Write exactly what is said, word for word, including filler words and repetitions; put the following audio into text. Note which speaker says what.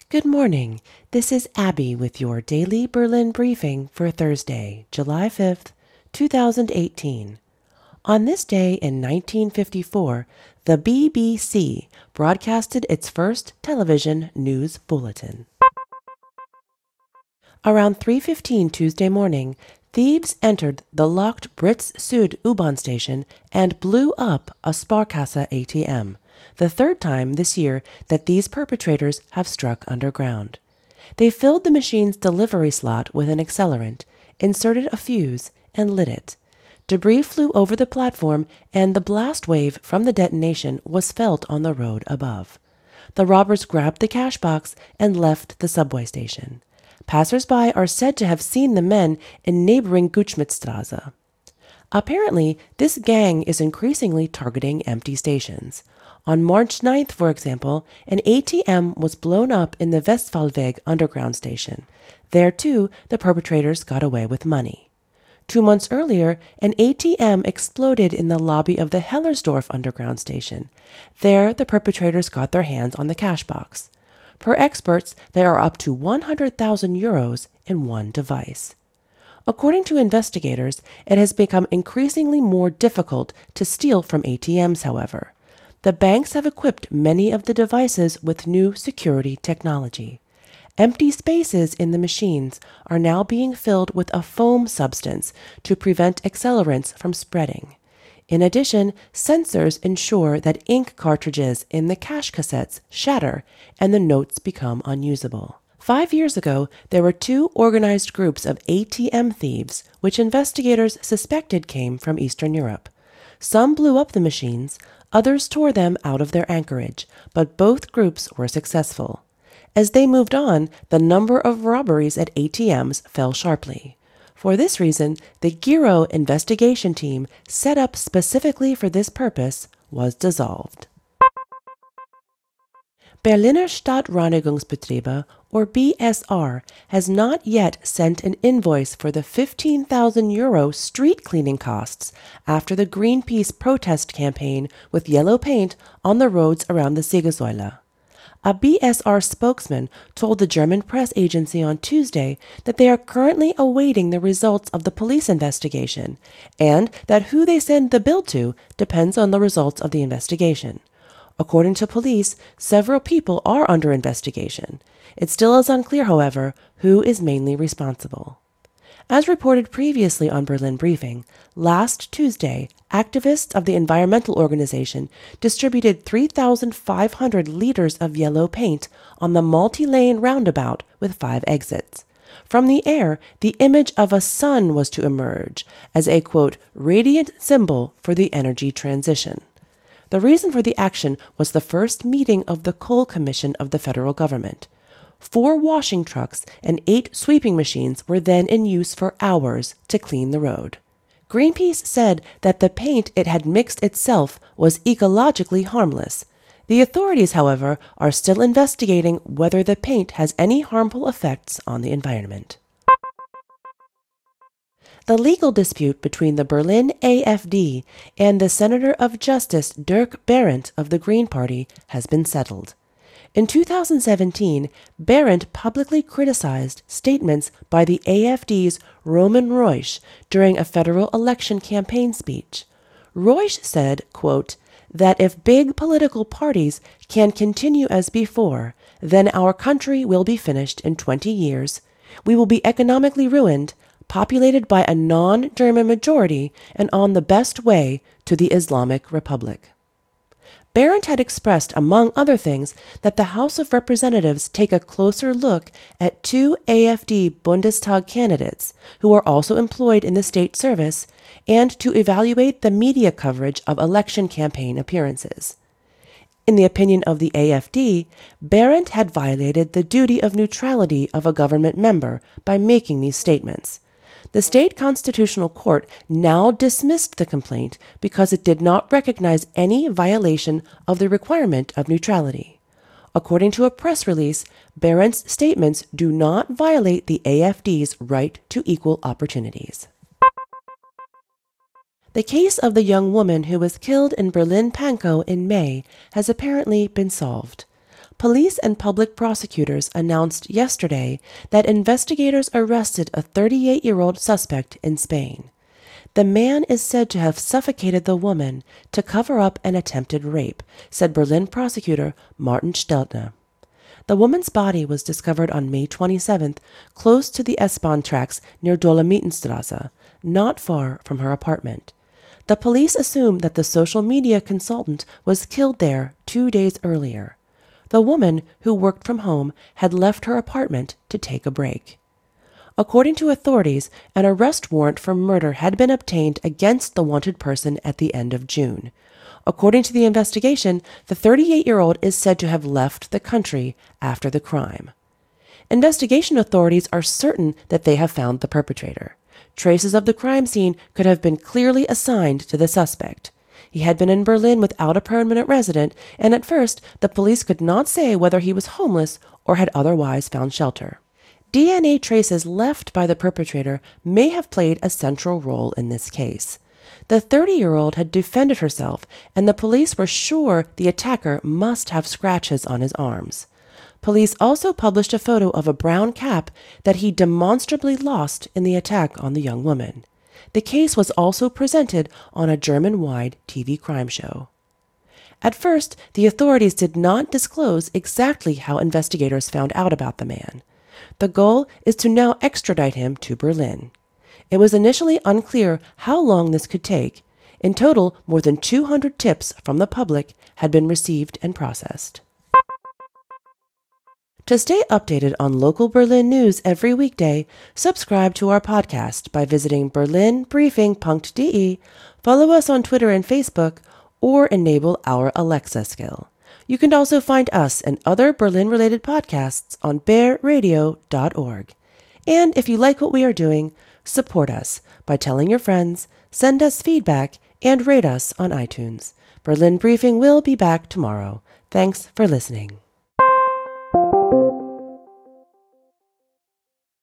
Speaker 1: Good morning. This is Abby with your daily Berlin briefing for Thursday, July fifth, two thousand eighteen. On this day in nineteen fifty-four, the B B C broadcasted its first television news bulletin. Around three fifteen Tuesday morning, thieves entered the locked Brits Sud U-Bahn station and blew up a Sparkasse A T M, the third time this year that these perpetrators have struck underground. They filled the machine's delivery slot with an accelerant, inserted a fuse, and lit it. Debris flew over the platform, and the blast wave from the detonation was felt on the road above. The robbers grabbed the cash box and left the subway station. Passers-by are said to have seen the men in neighboring Gutschmidtstraße. Apparently, this gang is increasingly targeting empty stations. On March ninth, for example, an A T M was blown up in the Westfallweg underground station. There, too, the perpetrators got away with money. Two months earlier, an A T M exploded in the lobby of the Hellersdorf underground station. There, the perpetrators got their hands on the cash box. Per experts, there are up to one hundred thousand euros in one device. According to investigators, it has become increasingly more difficult to steal from A T Ms, however. The banks have equipped many of the devices with new security technology. Empty spaces in the machines are now being filled with a foam substance to prevent accelerants from spreading. In addition, sensors ensure that ink cartridges in the cash cassettes shatter and the notes become unusable. Five years ago, there were two organized groups of A T M thieves, which investigators suspected came from Eastern Europe. Some blew up the machines, others tore them out of their anchorage, but both groups were successful. As they moved on, the number of robberies at A T Ms fell sharply. For this reason, the Giro investigation team, set up specifically for this purpose, was dissolved. Berliner Stadtreinigungsbetriebe, or B S R, has not yet sent an invoice for the fifteen thousand euro street cleaning costs after the Greenpeace protest campaign with yellow paint on the roads around the Siegessäule. A B S R spokesman told the German press agency on Tuesday that they are currently awaiting the results of the police investigation, and that who they send the bill to depends on the results of the investigation. According to police, several people are under investigation. It still is unclear, however, who is mainly responsible. As reported previously on Berlin Briefing, last Tuesday, activists of the environmental organization distributed three thousand five hundred liters of yellow paint on the multi-lane roundabout with five exits. From the air, the image of a sun was to emerge as a, quote, radiant symbol for the energy transition. The reason for the action was the first meeting of the Coal Commission of the federal government. Four washing trucks and eight sweeping machines were then in use for hours to clean the road. Greenpeace said that the paint it had mixed itself was ecologically harmless. The authorities, however, are still investigating whether the paint has any harmful effects on the environment. The legal dispute between the Berlin A F D and the Senator of Justice Dirk Berindt of the Green Party has been settled. In two thousand seventeen, Berindt publicly criticized statements by the A F D's Roman Reusch during a federal election campaign speech. Reusch said, quote, that if big political parties can continue as before, then our country will be finished in twenty years. We will be economically ruined, populated by a non-German majority, and on the best way to the Islamic Republic. Berindt had expressed, among other things, that the House of Representatives take a closer look at two A F D Bundestag candidates who are also employed in the state service and to evaluate the media coverage of election campaign appearances. In the opinion of the A F D, Berindt had violated the duty of neutrality of a government member by making these statements. The state constitutional court now dismissed the complaint because it did not recognize any violation of the requirement of neutrality. According to a press release, Berendt's statements do not violate the A F D's right to equal opportunities. The case of the young woman who was killed in Berlin-Pankow in May has apparently been solved. Police and public prosecutors announced yesterday that investigators arrested a thirty-eight-year-old suspect in Spain. The man is said to have suffocated the woman to cover up an attempted rape, said Berlin prosecutor Martin Steltner. The woman's body was discovered on May twenty-seventh, close to the S-Bahn tracks near Dolomitstrasse, not far from her apartment. The police assume that the social media consultant was killed there two days earlier. The woman, who worked from home, had left her apartment to take a break. According to authorities, an arrest warrant for murder had been obtained against the wanted person at the end of June. According to the investigation, the thirty-eight-year-old is said to have left the country after the crime. Investigation authorities are certain that they have found the perpetrator. Traces of the crime scene could have been clearly assigned to the suspect. He had been in Berlin without a permanent resident, and at first the police could not say whether he was homeless or had otherwise found shelter. D N A traces left by the perpetrator may have played a central role in this case. The thirty-year-old had defended herself, and the police were sure the attacker must have scratches on his arms. Police also published a photo of a brown cap that he demonstrably lost in the attack on the young woman. The case was also presented on a German-wide T V crime show. At first, the authorities did not disclose exactly how investigators found out about the man. The goal is to now extradite him to Berlin. It was initially unclear how long this could take. In total, more than two hundred tips from the public had been received and processed. To stay updated on local Berlin news every weekday, subscribe to our podcast by visiting berlin briefing dot de, follow us on Twitter and Facebook, or enable our Alexa skill. You can also find us and other Berlin-related podcasts on bear radio dot org. And if you like what we are doing, support us by telling your friends, send us feedback, and rate us on iTunes. Berlin Briefing will be back tomorrow. Thanks for listening.